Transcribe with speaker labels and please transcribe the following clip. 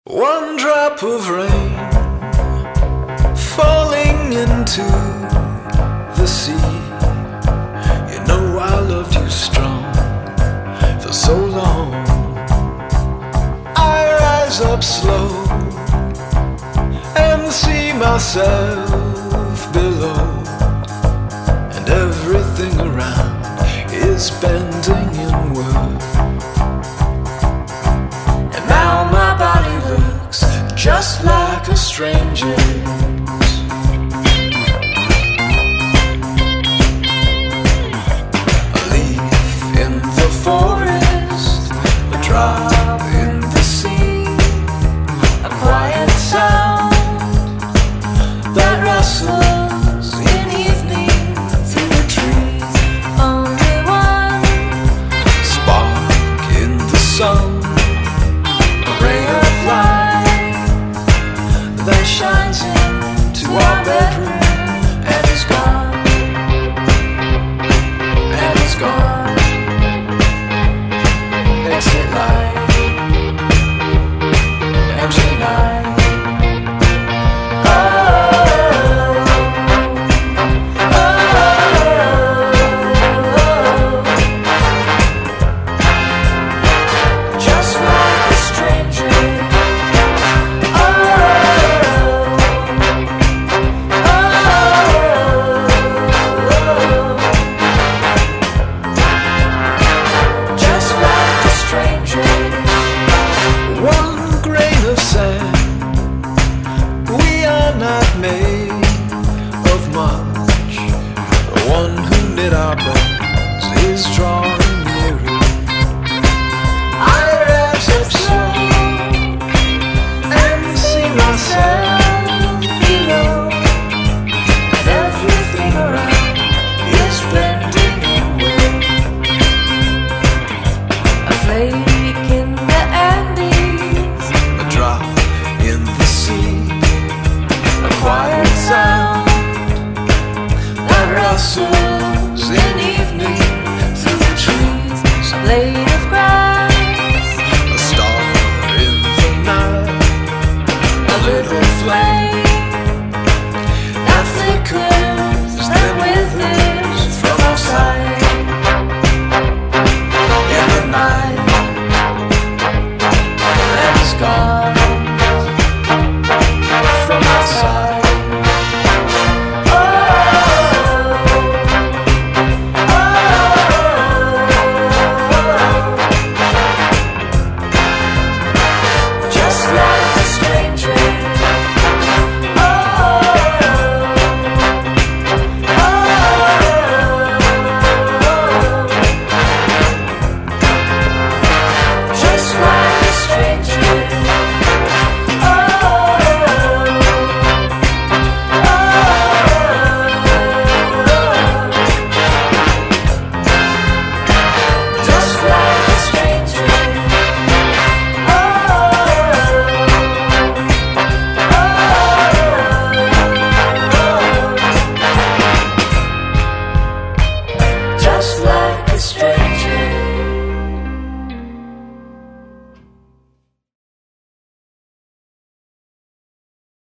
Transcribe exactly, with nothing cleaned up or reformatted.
Speaker 1: One drop of rain falling into the sea. You know I loved you strong for so long. I rise up slow and see myself below, and everything around is bending inward. And now my body looks just like a stranger.